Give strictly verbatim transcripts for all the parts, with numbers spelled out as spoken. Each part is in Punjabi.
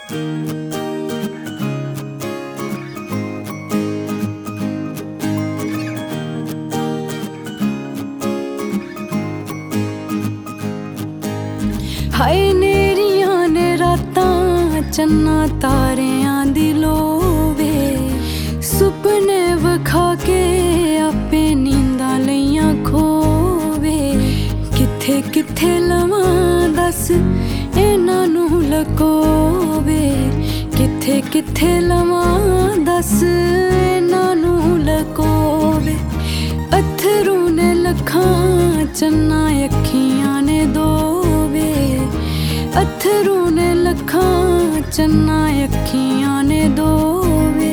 ਹਾਏ ਨੇਰੀਆਂ ਨੇ ਰਾਤਾਂ ਚੰਨਾ ਤਾਰਿਆਂ ਦੀ ਲੋਵੇ, ਸੁਪਨੇ ਵਿਖਾ ਕੇ ਆਪੇ ਨੀਂਦਾਂ ਲਈਆਂ ਖੋਵੇ। ਕਿੱਥੇ ਕਿੱਥੇ ਲਵਾਂ ਦੱਸ ਇਹਨਾਂ ਨੂੰ ਲਕੋਵੇ, ਕਿੱਥੇ ਕਿੱਥੇ ਲਵਾਂ ਦੱਸ ਇਹਨਾਂ ਨੂੰ ਲਕੋਵੇ। ਅੱਥਰੂ ਨੇ ਲੱਖਾਂ ਚੰਨਾ ਅੱਖੀਆਂ ਨੇ ਦੋਵੇ, ਅੱਥਰੂ ਨੇ ਲੱਖਾਂ ਚੰਨਾ ਅੱਖੀਆਂ ਨੇ ਦੋਵੇ।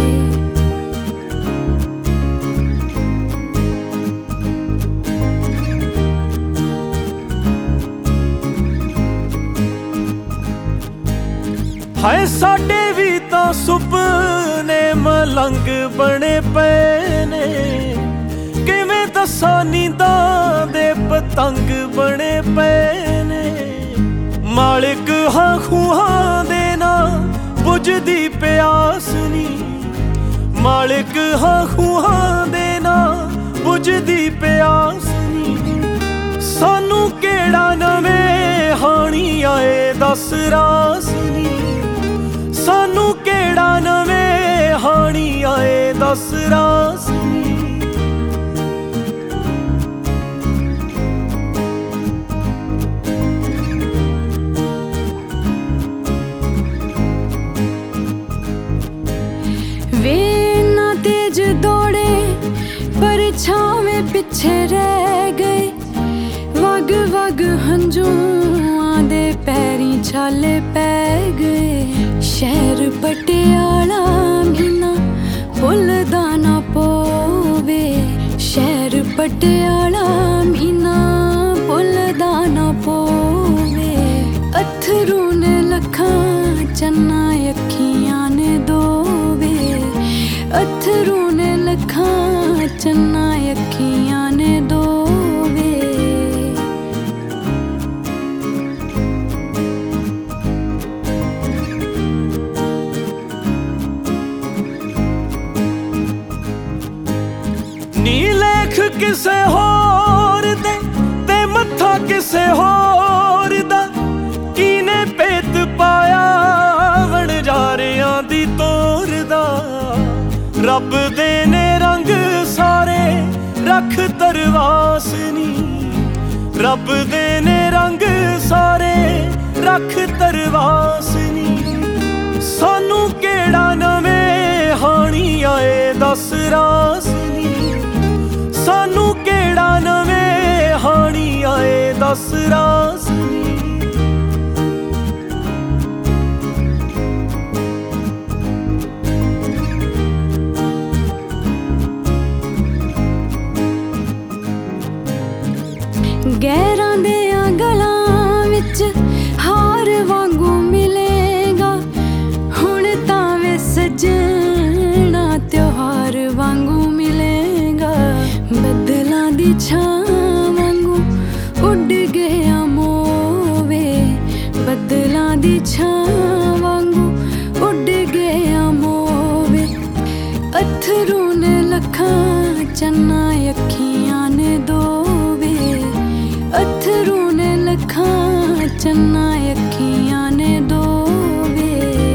ਹਾਏ ਸਾਡੇ ਵੀ ਤਾਂ ਸੁਪਨੇ ਮਲੰਗ ਬਣੇ ਪਏ ਨੇ, ਕਿਵੇਂ ਦੱਸਾਂ ਨੀਂਦਾਂ ਦੇ ਪਤੰਗ ਬਣੇ ਪਏ ਨੇ। ਮਾਲਿਕ ਹਾਂ ਖੂਹਾਂ ਦੇ ਨਾ ਬੁਝਦੀ ਪਿਆਸ ਨੀ, ਮਾਲਿਕ ਹਾਂ ਖੂਹਾਂ ਦੇ ਨਾ ਬੁਝਦੀ ਪਿਆਸ ਨੀ। ਸਾਨੂੰ ਕਿਹੜਾ ਨਵੇਂ ਹਾਣੀ ਆਏ ਦੱਸ ਰਾਸ ਨੀ, ਸਾਨੂੰ ਕਿਹੜਾ ਨਵੇਂ ਹਾਣੀ ਆਏ ਦੱਸ ਰਾਸ ਨੀ। ਵੇ ਨਾ ਤੇਜ ਦੌੜੇ ਪਰਛਾਵੇਂ ਪਿੱਛੇ ਰਹਿ ਗਏ, ਵਗ ਵਗ ਹੰਝੂਆਂ ਦੇ ਪੈਰੀਂ ਛਾਲੇ ਪੈ ਗਏ। ਸ਼ਹਿਰ ਪਟਿਆਲਾ ਮਹੀਨਾ ਭੁੱਲਦਾ ਨਾ ਪੋਵੇ, ਸ਼ਹਿਰ ਪਟਿਆਲਾ ਮਹੀਨਾ ਭੁੱਲਦਾ ਨਾ ਪੋਵੇ। ਅੱਥਰੂ ਨੇ ਲੱਖਾਂ ਚੰਨਾ ਅੱਖੀਆਂ ਨੇ ਦੋਵੇ, ਅੱਥਰੂ ਨੇ ਲੱਖਾਂ ਚੰਨਾ ਅੱਖੀਆਂ ਨੇ ਦੋਵੇ। ਨੀ ਲੇਖ ਕਿਸੇ ਹੋਰ ਦੇ ਤੇ ਮੱਥਾ ਕਿਸੇ ਹੋਰ ਦਾ, ਕੀਨੇ ਭੇਤ ਪਾਇਆ ਵਣਜਾਰਿਆਂ ਦੀ ਤੋਰ ਦਾ। ਰੱਬ ਦੇ ਨੇ ਰੰਗ ਸਾਰੇ ਰੱਖ ਤਰਵਾਸ ਨੀ, ਰੱਬ ਦੇ ਨੇ ਰੰਗ ਸਾਰੇ ਰੱਖ ਤਰਵਾਸ ਨੀ। ਸਾਨੂੰ ਕਿਹੜਾ ਨਵੇਂ ਹਾਣੀ ਆਏ ਦੱਸ ਰਾਸ ਨੀ, ਸਾਨੂੰ ਕਿਹੜਾ ਨਵੇਂ ਹਾਣੀ ਆਏ ਦੱਸ ਰਾਸ ਨੀ। ਗਹਿਰਾਂ ਦਿਆਂ ਗਲਾਂ ਵਿੱਚ ਹਾਰ ਵਾਂਗੂ ਮਿਲੇਗਾ, ਹੁਣ ਤਾਂ ਵੇ ਸੱਜਣਾ ਤਿਉਹਾਰ ਵਾਂਗੂ ਮਿਲੇਗਾ। ਬੱਦਲਾਂ ਦੀ ਛਾਂ ਵਾਂਗੂ ਉੱਡ ਗਿਆ ਮੋਵੇ, ਬੱਦਲਾਂ ਦੀ ਛਾਂ ਵਾਂਗੂ ਉੱਡ ਗਿਆ ਮੋਵੇ। ਅੱਥਰੂ ਨੇ ਲੱਖਾਂ ਚੰਨਾ ਅੱਖੀਆਂ ਨੇ ਦੋਵੇ, ਅੱਥਰੂ ਨੇ ਲੱਖਾਂ ਚੰਨਾ ਅੱਖੀਆਂ ਨੇ ਦੋਵੇ।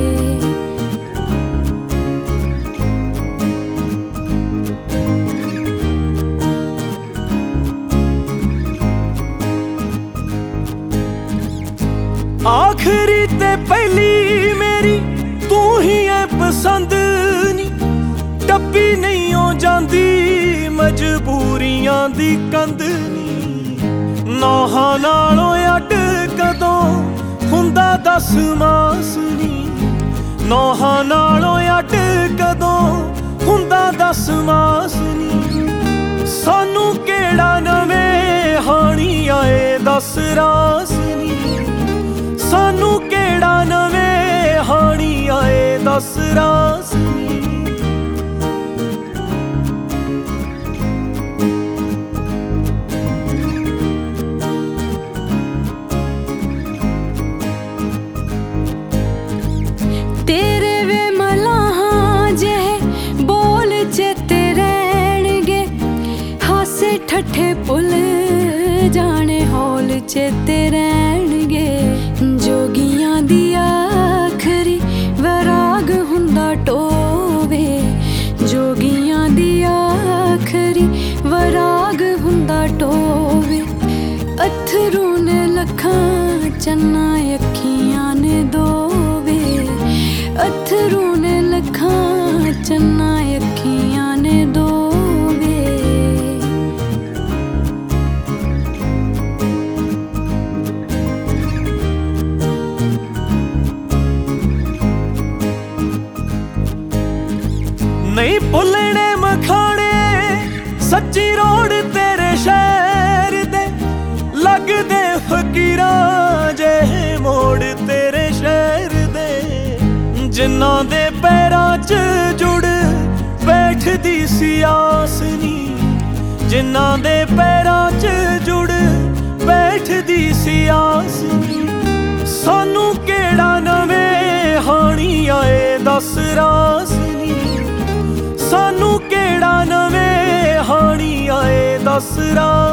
ਆਖਰੀ ਤੇ ਪਹਿਲੀ ਮੇਰੀ ਤੂੰ ਹੀ ਐ ਪਸੰਦ ਨੀ, ਟੱਪੀ ਨਹੀਂ ਹੋ ਜਾਂਦੀ ਮਜਬੂਰੀਆਂ ਦੀ ਕੰਧ ਨੀ। ਨੌਹਾਂ ਨਾਲੋਂ ਅੱਡ ਕਦੋਂ ਹੁੰਦਾ ਦਸ ਮਾਸ ਨੀ, ਨੌਹਾਂ ਨਾਲੋਂ ਅੱਡ ਕਦੋਂ ਹੁੰਦਾ ਦਸ ਮਾਸ ਨੀ। ਸਾਨੂੰ ਕਿਹੜਾ ਨਵੇਂ ਹਾਣੀ ਆਏ ਦੱਸ ਰਾਸ ਨੀ, ਸਾਨੂੰ ਕਿਹੜਾ ਨਵੇਂ ਹਾਣੀ ਆਏ ਦੱਸ ਰਾਸ ਨੀ। ਝੂਠੇ ਭੁੱਲ ਜਾਣੇ ਹੌਲ ਚੇਤੇ ਰਹਿਣਗੇ। ਜੋਗੀਆਂ ਦੀ ਆਖਰੀ ਵੈਰਾਗ ਹੁੰਦਾ ਟੋਵੇ, ਜੋਗੀਆਂ ਦੀ ਆਖਰੀ ਵੈਰਾਗ ਹੁੰਦਾ ਟੋਵੇ। ਅਥਰੂ ਨੇ ਲੱਖਾਂ ਚੰਨਾ ਅੱਖੀਆਂ ਨੇ ਦੋਵੇ, ਅਥਰੂ ਨੇ ਲੱਖਾਂ ਚੰਨਾ ਅੱਖੀਆਂ ਨੇ ਦੋਵੇ। ਨਹੀਂ ਭੁੱਲਣੇ ਮਖਾਣੇ ਸੱਚੀ ਰੋਡ ਤੇਰੇ ਸ਼ਹਿਰ ਦੇ, ਲੱਗਦੇ ਫਕੀਰਾਂ ਜੇ ਮੋੜ ਤੇਰੇ ਸ਼ਹਿਰ ਦੇ। ਜਿਨ੍ਹਾਂ ਦੇ ਪੈਰਾਂ 'ਚ ਜੁੜ ਬੈਠਦੀ ਸੀ ਆਸ ਨੀ, ਜਿਨ੍ਹਾਂ ਦੇ ਪੈਰਾਂ 'ਚ ਜੁੜ ਬੈਠਦੀ ਸੀ ਆਸ ਨੀ। ਸਾਨੂੰ ਕਿਹੜਾ ਨਵੇਂ ਹਾਣੀ ਆਏ ਦੱਸ ਰਾਸ ਨੀ, ਸਾਨੂੰ ਕਿਹੜਾ ਨਵੇਂ ਹਾਣੀ ਆਏ ਦੱਸ ਰਾਸ